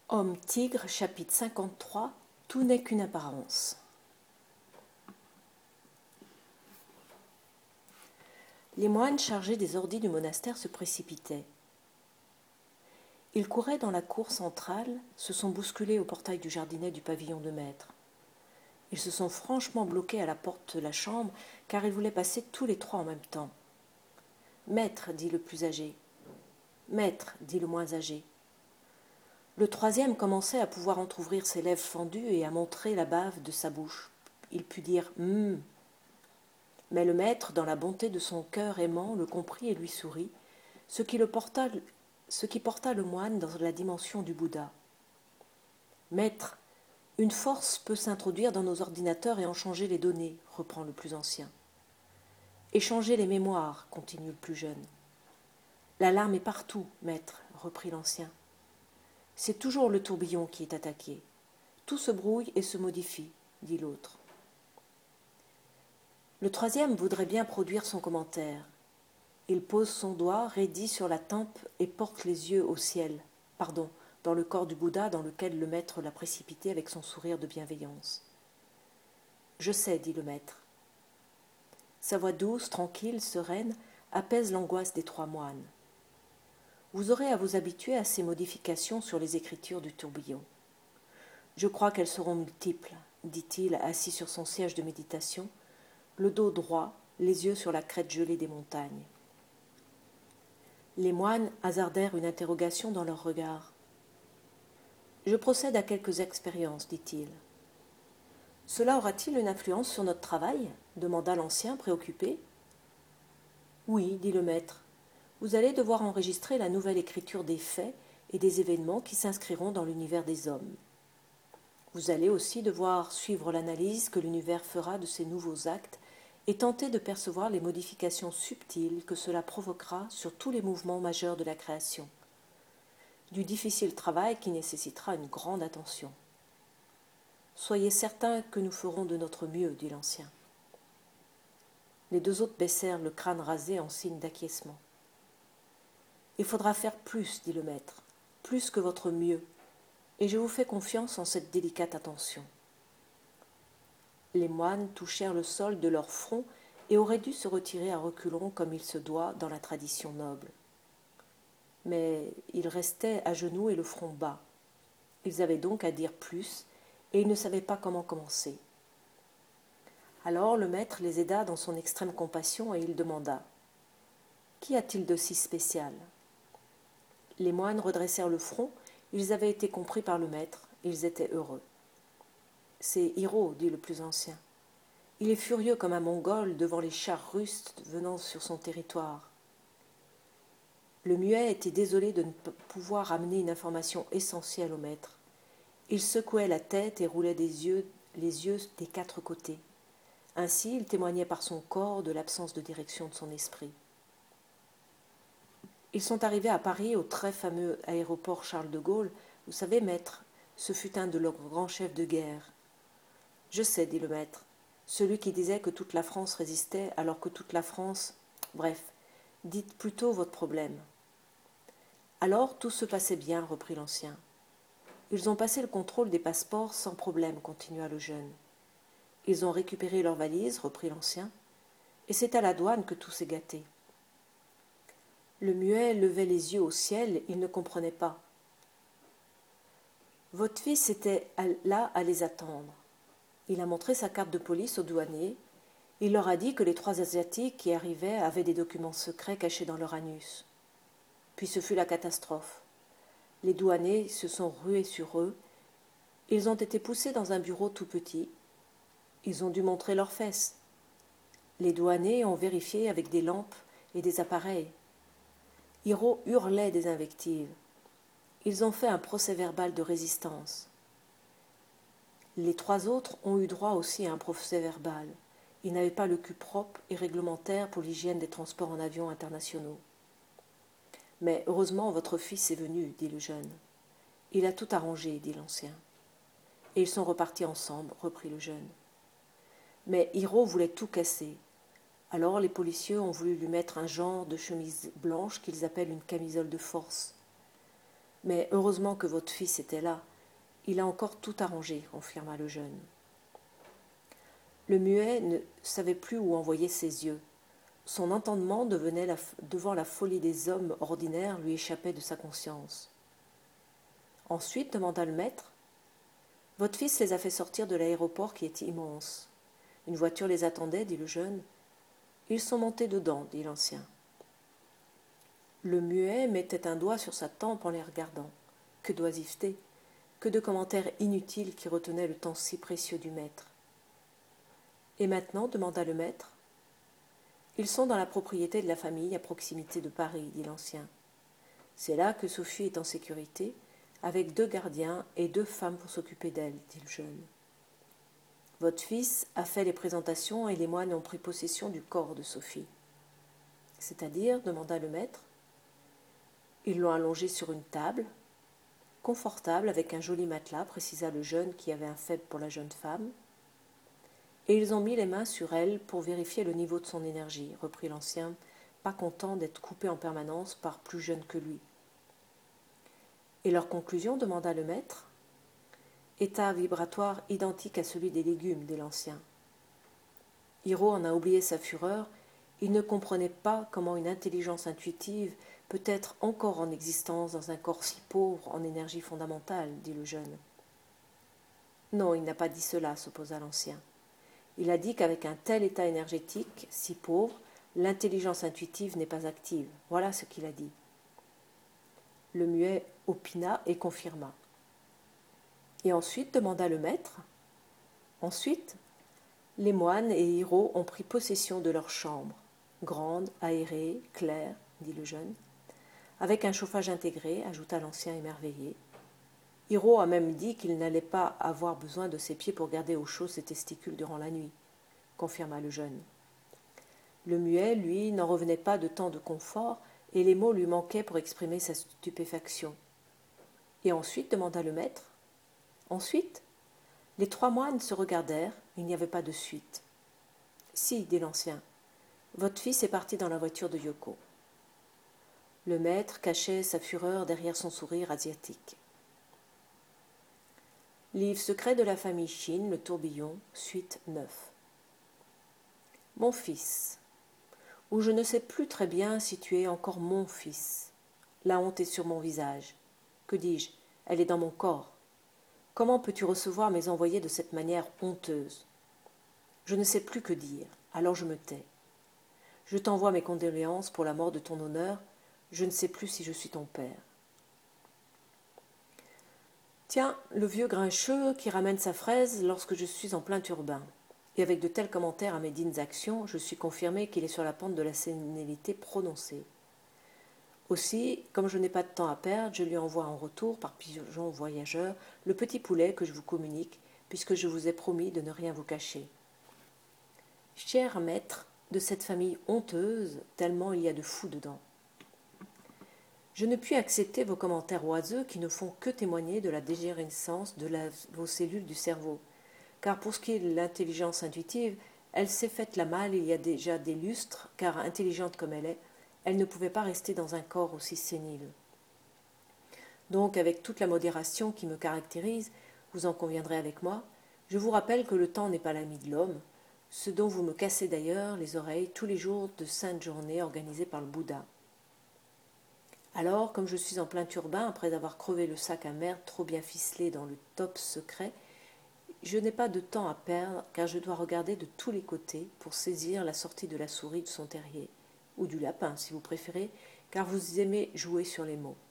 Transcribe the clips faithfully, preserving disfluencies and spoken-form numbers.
Homme-Tigre, chapitre cinquante-trois. Tout n'est qu'une apparence. Les moines chargés des ordis du monastère se précipitaient. Ils couraient dans la cour centrale, se sont bousculés au portail du jardinet du pavillon de maître. Ils se sont franchement bloqués à la porte de la chambre, car ils voulaient passer tous les trois en même temps. « Maître, dit le plus âgé. Maître, dit le moins âgé. Le troisième commençait à pouvoir entr'ouvrir ses lèvres fendues et à montrer la bave de sa bouche. Il put dire « Hum ». Mais le maître, dans la bonté de son cœur aimant, le comprit et lui sourit, ce qui, le porta, ce qui porta le moine dans la dimension du Bouddha. « Maître, une force peut s'introduire dans nos ordinateurs et en changer les données, reprend le plus ancien. Et changer les mémoires, continue le plus jeune. L'alarme est partout, maître, reprit l'ancien. C'est toujours le tourbillon qui est attaqué. Tout se brouille et se modifie, dit l'autre. Le troisième voudrait bien produire son commentaire. Il pose son doigt raidi sur la tempe et porte les yeux au ciel, pardon, dans le corps du Bouddha dans lequel le maître l'a précipité avec son sourire de bienveillance. Je sais, dit le maître. Sa voix douce, tranquille, sereine, apaise l'angoisse des trois moines. Vous aurez à vous habituer à ces modifications sur les écritures du tourbillon. Je crois qu'elles seront multiples, dit-il, assis sur son siège de méditation, le dos droit, les yeux sur la crête gelée des montagnes. Les moines hasardèrent une interrogation dans leur regard. Je procède à quelques expériences, dit-il. Cela aura-t-il une influence sur notre travail ? Demanda l'ancien, préoccupé. Oui, dit le maître. Vous allez devoir enregistrer la nouvelle écriture des faits et des événements qui s'inscriront dans l'univers des hommes. Vous allez aussi devoir suivre l'analyse que l'univers fera de ces nouveaux actes et tenter de percevoir les modifications subtiles que cela provoquera sur tous les mouvements majeurs de la création. Du difficile travail qui nécessitera une grande attention. Soyez certains que nous ferons de notre mieux, dit l'ancien. Les deux autres baissèrent le crâne rasé en signe d'acquiescement. Il faudra faire plus, dit le maître, plus que votre mieux, et je vous fais confiance en cette délicate attention. Les moines touchèrent le sol de leur front et auraient dû se retirer à reculons comme il se doit dans la tradition noble. Mais ils restaient à genoux et le front bas. Ils avaient donc à dire plus, et ils ne savaient pas comment commencer. Alors le maître les aida dans son extrême compassion et il demanda « Qu'y a-t-il de si spécial ?» Les moines redressèrent le front, ils avaient été compris par le maître, ils étaient heureux. « C'est Hiro, dit le plus ancien. Il est furieux comme un Mongol devant les chars russes venant sur son territoire. » Le muet était désolé de ne pouvoir amener une information essentielle au maître. Il secouait la tête et roulait des yeux, les yeux des quatre côtés. Ainsi, il témoignait par son corps de l'absence de direction de son esprit. Ils sont arrivés à Paris au très fameux aéroport Charles de Gaulle. Vous savez, maître, ce fut un de leurs grands chefs de guerre. Je sais, dit le maître, celui qui disait que toute la France résistait alors que toute la France... Bref, dites plutôt votre problème. Alors tout se passait bien, reprit l'ancien. Ils ont passé le contrôle des passeports sans problème, continua le jeune. Ils ont récupéré leurs valises, reprit l'ancien, et c'est à la douane que tout s'est gâté. Le muet levait les yeux au ciel, il ne comprenait pas. Votre fils était là à les attendre. Il a montré sa carte de police aux douaniers. Il leur a dit que les trois Asiatiques qui arrivaient avaient des documents secrets cachés dans leur anus. Puis ce fut la catastrophe. Les douaniers se sont rués sur eux. Ils ont été poussés dans un bureau tout petit. Ils ont dû montrer leurs fesses. Les douaniers ont vérifié avec des lampes et des appareils. Hiro hurlait des invectives. Ils ont fait un procès-verbal de résistance. Les trois autres ont eu droit aussi à un procès-verbal. Ils n'avaient pas le cul propre et réglementaire pour l'hygiène des transports en avion internationaux. Mais heureusement, votre fils est venu, dit le jeune. Il a tout arrangé, dit l'ancien. Et ils sont repartis ensemble, reprit le jeune. Mais Hiro voulait tout casser. Alors les policiers ont voulu lui mettre un genre de chemise blanche qu'ils appellent une camisole de force. Mais heureusement que votre fils était là. Il a encore tout arrangé, confirma le jeune. Le muet ne savait plus où envoyer ses yeux. Son entendement devenait la, devant la folie des hommes ordinaires lui échappait de sa conscience. Ensuite, demanda le maître, « Votre fils les a fait sortir de l'aéroport qui est immense. Une voiture les attendait, dit le jeune. Ils sont montés dedans, dit l'ancien. Le muet mettait un doigt sur sa tempe en les regardant. Que d'oisiveté, que de commentaires inutiles qui retenaient le temps si précieux du maître. Et maintenant, demanda le maître. Ils sont dans la propriété de la famille à proximité de Paris, dit l'ancien. C'est là que Sophie est en sécurité, avec deux gardiens et deux femmes pour s'occuper d'elle, dit le jeune. Votre fils a fait les présentations et les moines ont pris possession du corps de Sophie. C'est-à-dire, demanda le maître. Ils l'ont allongée sur une table, confortable avec un joli matelas, précisa le jeune qui avait un faible pour la jeune femme. Et ils ont mis les mains sur elle pour vérifier le niveau de son énergie, reprit l'ancien, pas content d'être coupé en permanence par plus jeune que lui. Et leur conclusion, demanda le maître. État vibratoire identique à celui des légumes, dit l'ancien. Hiro en a oublié sa fureur, il ne comprenait pas comment une intelligence intuitive peut être encore en existence dans un corps si pauvre en énergie fondamentale, dit le jeune. Non, il n'a pas dit cela, s'opposa l'ancien. Il a dit qu'avec un tel état énergétique, si pauvre, l'intelligence intuitive n'est pas active. Voilà ce qu'il a dit. Le muet opina et confirma. Et ensuite, demanda le maître. Ensuite, les moines et Hiro ont pris possession de leur chambre, grande, aérée, claire, dit le jeune, avec un chauffage intégré, ajouta l'ancien émerveillé. Hiro a même dit qu'il n'allait pas avoir besoin de ses pieds pour garder au chaud ses testicules durant la nuit, confirma le jeune. Le muet, lui, n'en revenait pas de tant de confort, et les mots lui manquaient pour exprimer sa stupéfaction. Et ensuite, demanda le maître. Ensuite, les trois moines se regardèrent, il n'y avait pas de suite. Si, dit l'ancien, votre fils est parti dans la voiture de Yoko. Le maître cachait sa fureur derrière son sourire asiatique. Livre secret de la famille Shin, le tourbillon, suite neuf. Mon fils, ou je ne sais plus très bien si tu es encore mon fils. La honte est sur mon visage. Que dis-je? Elle est dans mon corps. Comment peux-tu recevoir mes envoyés de cette manière honteuse? Je ne sais plus que dire, alors je me tais. Je t'envoie mes condoléances pour la mort de ton honneur, je ne sais plus si je suis ton père. Tiens, le vieux grincheux qui ramène sa fraise lorsque je suis en plein turbin. Et avec de tels commentaires à mes dignes actions, je suis confirmé qu'il est sur la pente de la sénilité prononcée. Aussi, comme je n'ai pas de temps à perdre, je lui envoie en retour, par pigeon voyageur, le petit poulet que je vous communique, puisque je vous ai promis de ne rien vous cacher. Cher maître de cette famille honteuse, tellement il y a de fous dedans. Je ne puis accepter vos commentaires oiseux qui ne font que témoigner de la dégénérescence de la, vos cellules du cerveau. Car pour ce qui est de l'intelligence intuitive, elle s'est faite la malle il y a déjà des lustres, car intelligente comme elle est, elle ne pouvait pas rester dans un corps aussi sénile. Donc, avec toute la modération qui me caractérise, vous en conviendrez avec moi, je vous rappelle que le temps n'est pas l'ami de l'homme, ce dont vous me cassez d'ailleurs les oreilles tous les jours de saintes journées organisées par le Bouddha. Alors, comme je suis en plein turbin, après avoir crevé le sac à merde trop bien ficelé dans le top secret, je n'ai pas de temps à perdre car je dois regarder de tous les côtés pour saisir la sortie de la souris de son terrier, ou du lapin si vous préférez, car vous aimez jouer sur les mots.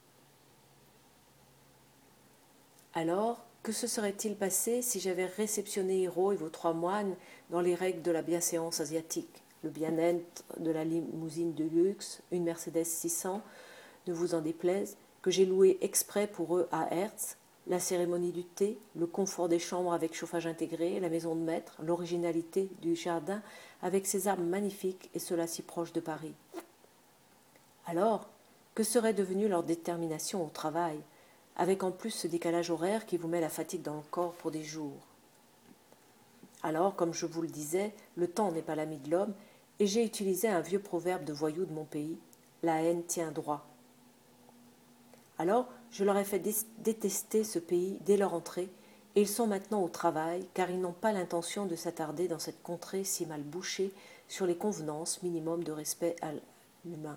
Alors, que se serait-il passé si j'avais réceptionné Hiro et vos trois moines dans les règles de la bienséance asiatique, le bien-être de la limousine de luxe, une Mercedes six cents, ne vous en déplaise, que j'ai loué exprès pour eux à Hertz, la cérémonie du thé, le confort des chambres avec chauffage intégré, la maison de maître, l'originalité du jardin avec ses arbres magnifiques et cela si proche de Paris. Alors, que serait devenue leur détermination au travail, avec en plus ce décalage horaire qui vous met la fatigue dans le corps pour des jours? Alors, comme je vous le disais, le temps n'est pas l'ami de l'homme, et j'ai utilisé un vieux proverbe de voyou de mon pays, la haine tient droit. Alors, je leur ai fait détester ce pays dès leur entrée, et ils sont maintenant au travail, car ils n'ont pas l'intention de s'attarder dans cette contrée si mal bouchée sur les convenances minimum de respect à l'humain.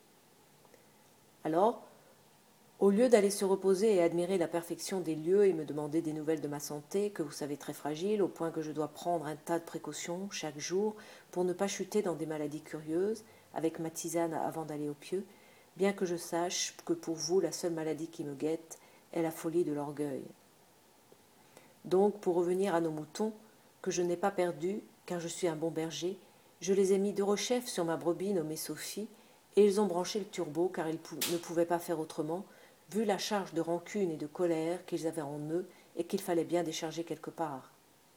Alors, au lieu d'aller se reposer et admirer la perfection des lieux et me demander des nouvelles de ma santé, que vous savez très fragile, au point que je dois prendre un tas de précautions chaque jour pour ne pas chuter dans des maladies curieuses, avec ma tisane avant d'aller au pieu, bien que je sache que pour vous la seule maladie qui me guette est la folie de l'orgueil. Donc, pour revenir à nos moutons, que je n'ai pas perdus, car je suis un bon berger, je les ai mis de rechef sur ma brebis nommée Sophie, et ils ont branché le turbo, car ils ne pouvaient pas faire autrement, vu la charge de rancune et de colère qu'ils avaient en eux et qu'il fallait bien décharger quelque part.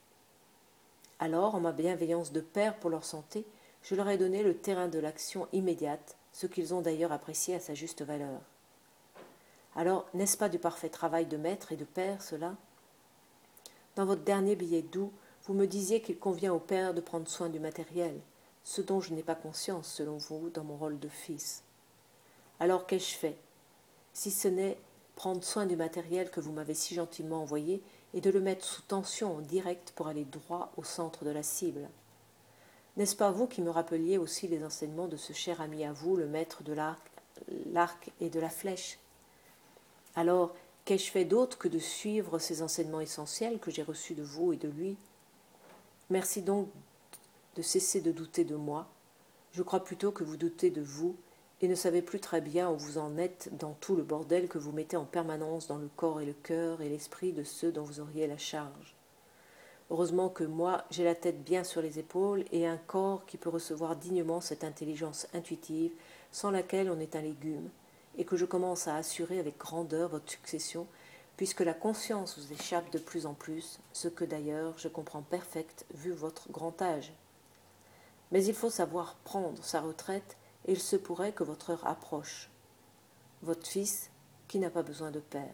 Alors, en ma bienveillance de père pour leur santé, je leur ai donné le terrain de l'action immédiate, ce qu'ils ont d'ailleurs apprécié à sa juste valeur. Alors, n'est-ce pas du parfait travail de maître et de père, cela ? Dans votre dernier billet doux, vous me disiez qu'il convient au père de prendre soin du matériel, ce dont je n'ai pas conscience, selon vous, dans mon rôle de fils. Alors qu'ai-je fait, si ce n'est prendre soin du matériel que vous m'avez si gentiment envoyé et de le mettre sous tension en direct pour aller droit au centre de la cible ? N'est-ce pas vous qui me rappeliez aussi les enseignements de ce cher ami à vous, le maître de l'arc, l'arc et de la flèche ? Alors, qu'ai-je fait d'autre que de suivre ces enseignements essentiels que j'ai reçus de vous et de lui ? Merci donc de cesser de douter de moi. Je crois plutôt que vous doutez de vous et ne savez plus très bien où vous en êtes dans tout le bordel que vous mettez en permanence dans le corps et le cœur et l'esprit de ceux dont vous auriez la charge. Heureusement que moi, j'ai la tête bien sur les épaules et un corps qui peut recevoir dignement cette intelligence intuitive sans laquelle on est un légume, et que je commence à assurer avec grandeur votre succession, puisque la conscience vous échappe de plus en plus, ce que d'ailleurs je comprends perfect vu votre grand âge. Mais il faut savoir prendre sa retraite, et il se pourrait que votre heure approche. Votre fils, qui n'a pas besoin de père.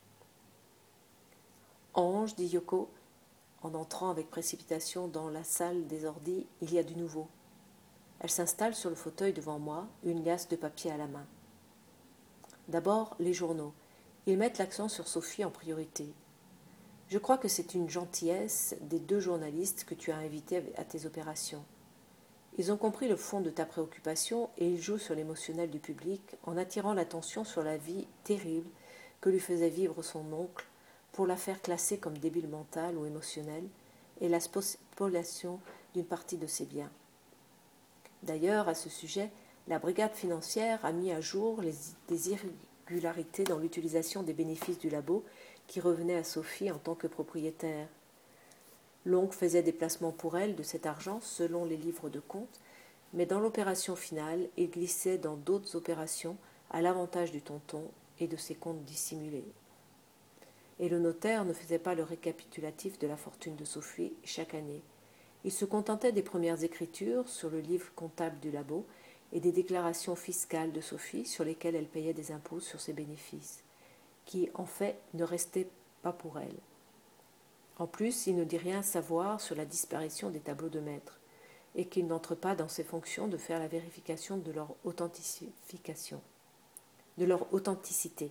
Ange, dit Yoko, en entrant avec précipitation dans la salle des ordis, il y a du nouveau. Elle s'installe sur le fauteuil devant moi, une liasse de papier à la main. D'abord, les journaux. Ils mettent l'accent sur Sophie en priorité. Je crois que c'est une gentillesse des deux journalistes que tu as invités à tes opérations. Ils ont compris le fond de ta préoccupation et ils jouent sur l'émotionnel du public en attirant l'attention sur la vie terrible que lui faisait vivre son oncle pour la faire classer comme débile mental ou émotionnel et la spoliation d'une partie de ses biens. D'ailleurs, à ce sujet, la brigade financière a mis à jour les, des irrégularités dans l'utilisation des bénéfices du labo qui revenaient à Sophie en tant que propriétaire. L'oncle faisait des placements pour elle de cet argent selon les livres de compte, mais dans l'opération finale, il glissait dans d'autres opérations à l'avantage du tonton et de ses comptes dissimulés. Et le notaire ne faisait pas le récapitulatif de la fortune de Sophie chaque année. Il se contentait des premières écritures sur le livre comptable du labo et des déclarations fiscales de Sophie sur lesquelles elle payait des impôts sur ses bénéfices, qui, en fait, ne restaient pas pour elle. En plus, il ne dit rien savoir sur la disparition des tableaux de maître, et qu'il n'entre pas dans ses fonctions de faire la vérification de leur authentification, de leur authenticité.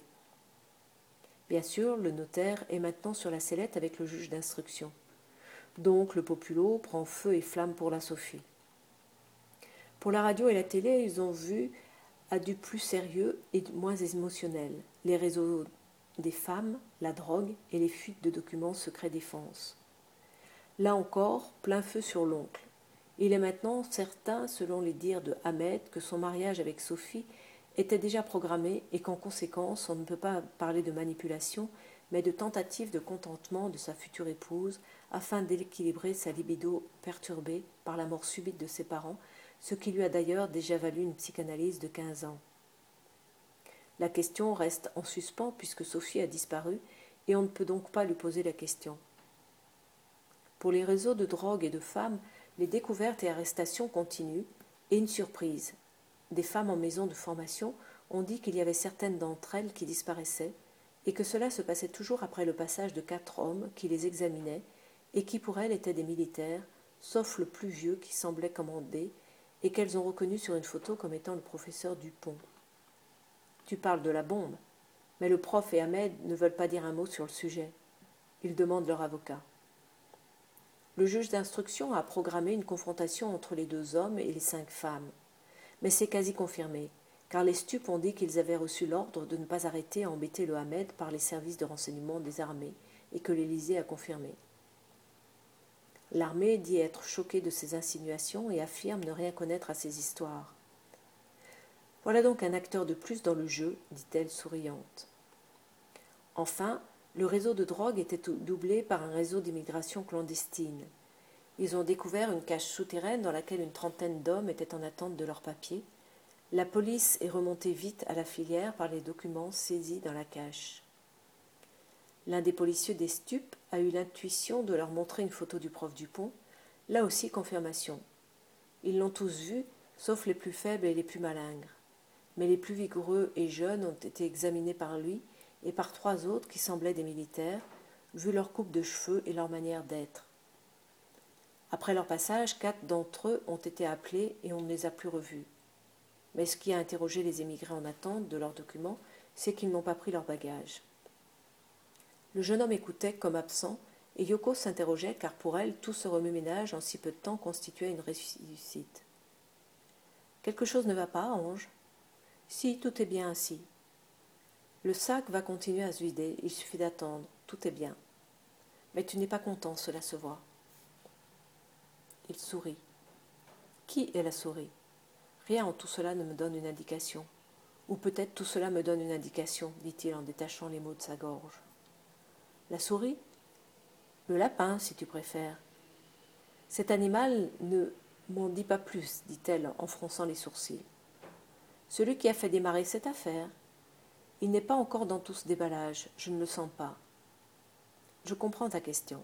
Bien sûr, le notaire est maintenant sur la sellette avec le juge d'instruction. Donc le populo prend feu et flamme pour la Sophie. Pour la radio et la télé, ils ont vu à du plus sérieux et moins émotionnel les réseaux des femmes, la drogue et les fuites de documents secret défense. Là encore, plein feu sur l'oncle. Il est maintenant certain, selon les dires de Ahmed, que son mariage avec Sophie était déjà programmé et qu'en conséquence, on ne peut pas parler de manipulation, mais de tentative de contentement de sa future épouse afin d'équilibrer sa libido perturbée par la mort subite de ses parents, ce qui lui a d'ailleurs déjà valu une psychanalyse de quinze ans. La question reste en suspens puisque Sophie a disparu et on ne peut donc pas lui poser la question. Pour les réseaux de drogue et de femmes, les découvertes et arrestations continuent et une surprise. Des femmes en maison de formation ont dit qu'il y avait certaines d'entre elles qui disparaissaient et que cela se passait toujours après le passage de quatre hommes qui les examinaient et qui pour elles étaient des militaires, sauf le plus vieux qui semblait commandé et qu'elles ont reconnu sur une photo comme étant le professeur Dupont. Tu parles de la bombe. Mais le prof et Ahmed ne veulent pas dire un mot sur le sujet. Ils demandent leur avocat. Le juge d'instruction a programmé une confrontation entre les deux hommes et les cinq femmes. Mais c'est quasi confirmé, car les stupes ont dit qu'ils avaient reçu l'ordre de ne pas arrêter et embêter le Ahmed par les services de renseignement des armées et que l'Élysée a confirmé. L'armée dit être choquée de ces insinuations et affirme ne rien connaître à ces histoires. Voilà donc un acteur de plus dans le jeu, dit-elle souriante. Enfin, le réseau de drogue était doublé par un réseau d'immigration clandestine. Ils ont découvert une cage souterraine dans laquelle une trentaine d'hommes étaient en attente de leurs papiers. La police est remontée vite à la filière par les documents saisis dans la cache. L'un des policiers des stupes a eu l'intuition de leur montrer une photo du prof Dupont. Là aussi, confirmation. Ils l'ont tous vu, sauf les plus faibles et les plus malingres. Mais les plus vigoureux et jeunes ont été examinés par lui et par trois autres qui semblaient des militaires, vu leur coupe de cheveux et leur manière d'être. Après leur passage, quatre d'entre eux ont été appelés et on ne les a plus revus. Mais ce qui a interrogé les émigrés en attente de leurs documents, c'est qu'ils n'ont pas pris leurs bagages. Le jeune homme écoutait comme absent, et Yoko s'interrogeait car pour elle, tout ce remue-ménage en si peu de temps constituait une réussite. « Quelque chose ne va pas, Ange ?»« Si, tout est bien ainsi. »« Le sac va continuer à se vider, il suffit d'attendre, tout est bien. »« Mais tu n'es pas content, cela se voit. » Il sourit. « Qui est la souris ? Rien en tout cela ne me donne une indication. Ou peut-être tout cela me donne une indication, dit-il en détachant les mots de sa gorge. La souris ? Le lapin, si tu préfères. Cet animal ne m'en dit pas plus, dit-elle en fronçant les sourcils. Celui qui a fait démarrer cette affaire. Il n'est pas encore dans tout ce déballage, je ne le sens pas. Je comprends ta question.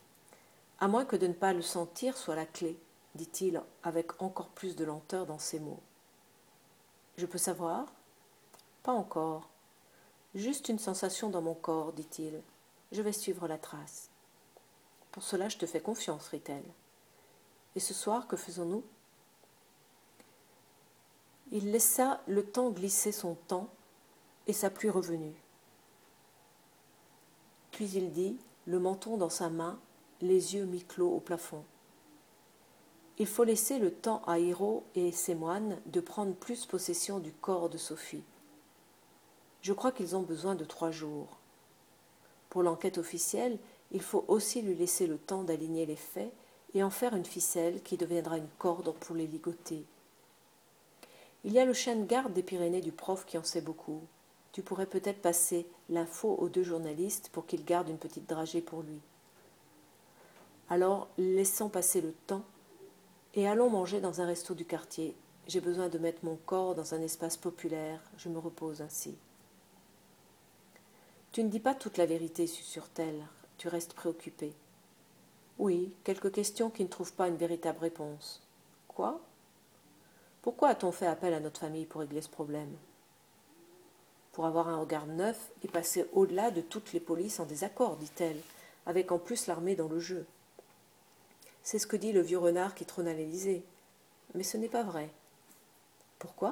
À moins que de ne pas le sentir soit la clé, dit-il avec encore plus de lenteur dans ses mots. Je peux savoir ? Pas encore. Juste une sensation dans mon corps, dit-il. Je vais suivre la trace. Pour cela, je te fais confiance, rit-elle. Et ce soir, que faisons-nous ? Il laissa le temps glisser son temps et sa pluie revenue. Puis il dit, le menton dans sa main, les yeux mi-clos au plafond. Il faut laisser le temps à Hiro et ses moines de prendre plus possession du corps de Sophie. Je crois qu'ils ont besoin de trois jours. Pour l'enquête officielle, il faut aussi lui laisser le temps d'aligner les faits et en faire une ficelle qui deviendra une corde pour les ligoter. Il y a le chien de garde des Pyrénées du prof qui en sait beaucoup. Tu pourrais peut-être passer l'info aux deux journalistes pour qu'ils gardent une petite dragée pour lui. Alors, laissons passer le temps et allons manger dans un resto du quartier. J'ai besoin de mettre mon corps dans un espace populaire, je me repose ainsi. Tu ne dis pas toute la vérité, susurre-t-elle, tu restes préoccupé. Oui, quelques questions qui ne trouvent pas une véritable réponse. Quoi ? Pourquoi a-t-on fait appel à notre famille pour régler ce problème ? Pour avoir un regard neuf et passer au-delà de toutes les polices en désaccord, dit-elle, avec en plus l'armée dans le jeu. C'est ce que dit le vieux renard qui trône à l'Élysée. Mais ce n'est pas vrai. Pourquoi ?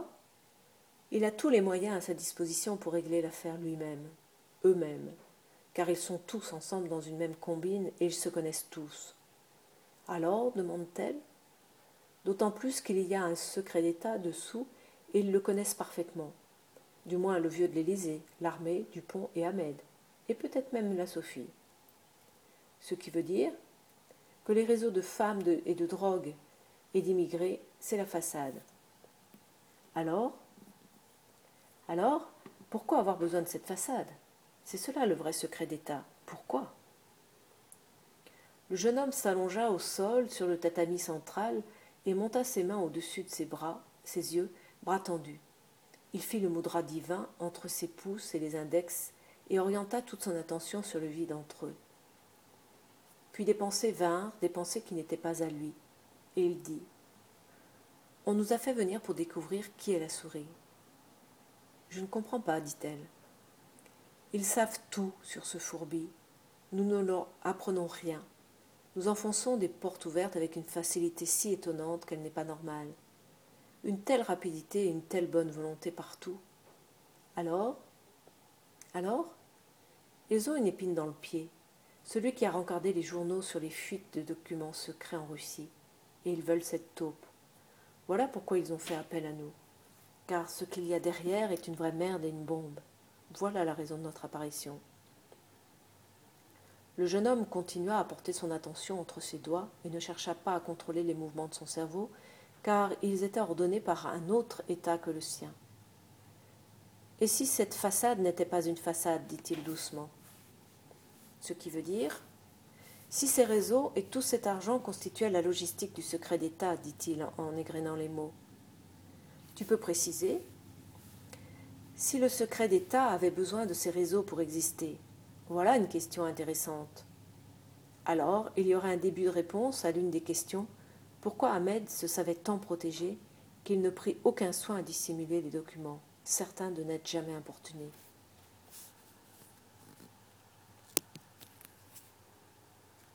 Il a tous les moyens à sa disposition pour régler l'affaire lui-même. Eux-mêmes, car ils sont tous ensemble dans une même combine et ils se connaissent tous. Alors, demande-t-elle, d'autant plus qu'il y a un secret d'État dessous et ils le connaissent parfaitement, du moins le vieux de l'Élysée, l'armée, Dupont et Ahmed, et peut-être même la Sophie. Ce qui veut dire que les réseaux de femmes de, et de drogue et d'immigrés, c'est la façade. Alors Alors, pourquoi avoir besoin de cette façade ? C'est cela le vrai secret d'État. Pourquoi ? Le jeune homme s'allongea au sol sur le tatami central et monta ses mains au-dessus de ses bras, ses yeux, bras tendus. Il fit le mudra divin entre ses pouces et les index et orienta toute son attention sur le vide entre eux. Puis des pensées vinrent, des pensées qui n'étaient pas à lui, et il dit « On nous a fait venir pour découvrir qui est la souris. »« Je ne comprends pas, dit-elle. Ils savent tout sur ce fourbi. Nous ne leur apprenons rien. Nous enfonçons des portes ouvertes avec une facilité si étonnante qu'elle n'est pas normale. Une telle rapidité et une telle bonne volonté partout. Alors, Alors, ils ont une épine dans le pied, celui qui a rencardé les journaux sur les fuites de documents secrets en Russie, et ils veulent cette taupe. Voilà pourquoi ils ont fait appel à nous. Car ce qu'il y a derrière est une vraie merde et une bombe. Voilà la raison de notre apparition. Le jeune homme continua à porter son attention entre ses doigts et ne chercha pas à contrôler les mouvements de son cerveau, car ils étaient ordonnés par un autre état que le sien. « Et si cette façade n'était pas une façade, dit-il doucement. Ce qui veut dire, si ces réseaux et tout cet argent constituaient la logistique du secret d'État, dit-il en égrénant les mots. Tu peux préciser ? Si le secret d'État avait besoin de ces réseaux pour exister, voilà une question intéressante. Alors, il y aurait un début de réponse à l'une des questions. Pourquoi Ahmed se savait tant protégé qu'il ne prit aucun soin à dissimuler les documents, certains de n'être jamais importunés ?